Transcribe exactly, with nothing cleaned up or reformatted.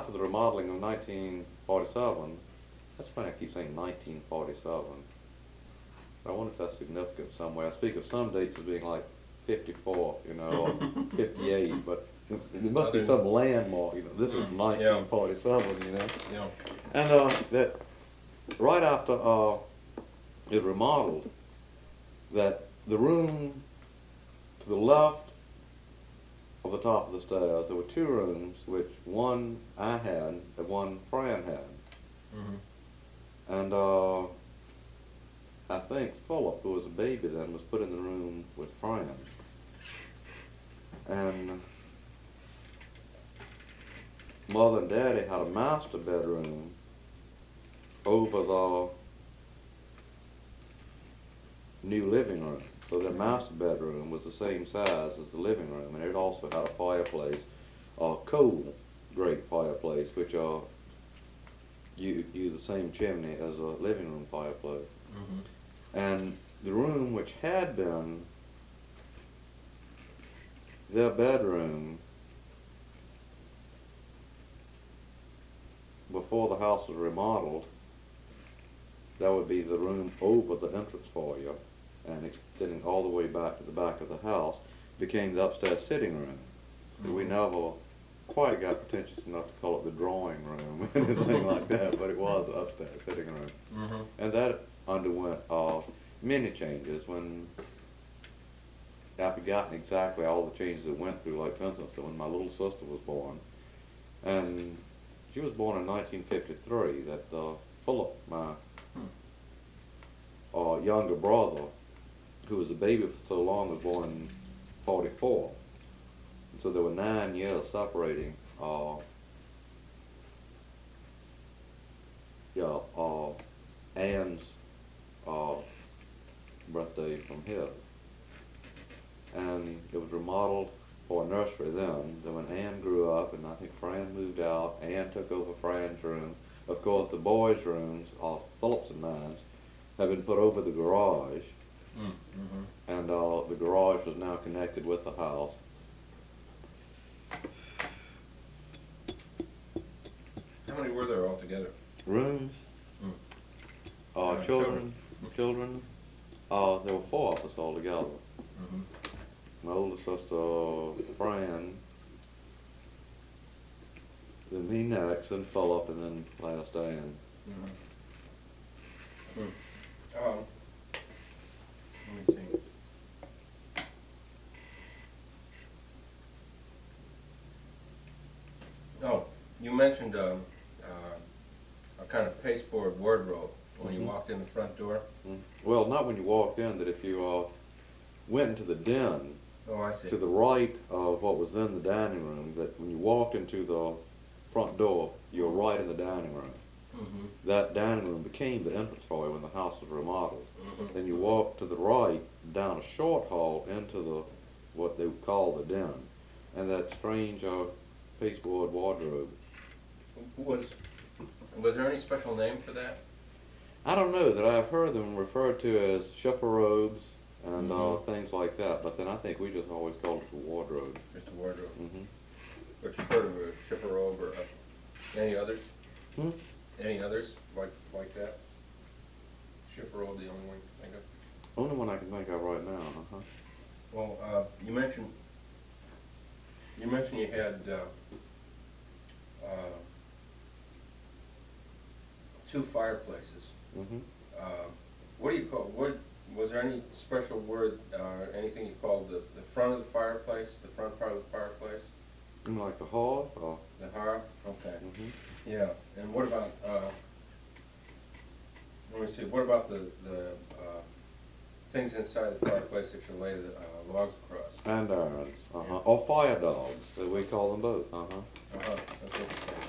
after the remodeling of nineteen forty-seven, that's funny I keep saying nineteen forty-seven. I wonder if that's significant somewhere. I speak of some dates as being like fifty-four, you know, or fifty-eight, but there must be some landmark, you know, this is nineteen forty-seven, you know. Yeah. And uh, that right after uh, it remodeled, that the room to the left of the top of the stairs, there were two rooms, which one I had and one Fran had. Mm-hmm. And uh, I think Philip, who was a baby then, was put in the room with Fran. And Mother and Daddy had a master bedroom over the new living room. So their master bedroom was the same size as the living room, and it also had a fireplace, a coal grate fireplace, which uh, you use the same chimney as a living room fireplace. Mm-hmm. And the room which had been their bedroom before the house was remodeled, that would be the room over the entrance foyer and extending all the way back to the back of the house, became the upstairs sitting room. Mm-hmm. We never quite got pretentious enough to call it the drawing room or anything like that, but it was the upstairs sitting room. Mm-hmm. And that underwent uh, many changes. When I've forgotten exactly all the changes it went through, like for instance, when my little sister was born, and she was born in nineteen fifty-three, that uh, Philip, my hmm. uh, younger brother, who was a baby for so long, was born in forty-four. And so there were nine years separating uh, yeah, uh, Ann's uh, birthday from his. And it was remodeled for a nursery then. Then when Ann grew up, and I think Fran moved out, Ann took over Fran's room. Of course, the boys' rooms, uh, Phillips and mine, have been put over the garage. Mm-hmm. And uh, the garage was now connected with the house. How many were there altogether? Rooms, Mm. uh, Uh, children, children, uh, there were four of us all together. Mm-hmm. My older sister, Fran, then me next, then Philip, and then last Ann. Mm-hmm. Mm. Um, let me see. Oh, you mentioned um, uh, a kind of pasteboard wardrobe when Mhm. you walked in the front door. Mm. Well, not when you walked in, that if you uh, went into the den, Oh, I see. to the right of what was then the dining room, that when you walked into the front door, you were right in the dining room. Mm-hmm. That dining room became the entrance foyer when the house was remodeled. Mm-hmm. Then you walk to the right, down a short hall into the, what they would call the den, and that strange uh, pasteboard wardrobe. Was was there any special name for that? I don't know, that I've heard them referred to as chiffon-robes and uh, Mhm. things like that, but then I think we just always called it the wardrobe. Just a wardrobe. Mm-hmm. But you've heard of a chiffon-robe or uh, any others? Hmm? Any others like like that? Chiffon-robe, the only one you think of? Only one I can think of right now, uh-huh. Well, uh, you mentioned you mentioned you had uh, uh, two fireplaces. Mm-hmm. Uh, what do you call? What was there any special word or uh, anything you called the the front of the fireplace? The front part of the fireplace? You know, like the hearth, or? The hearth. Okay. Mm-hmm. Yeah. And what about? Uh, let me see. What about the the uh, things inside the fireplace that you lay the uh, logs across? And irons, uh-huh. Or fire dogs, that we call them both, uh-huh. Uh-huh. That's interesting.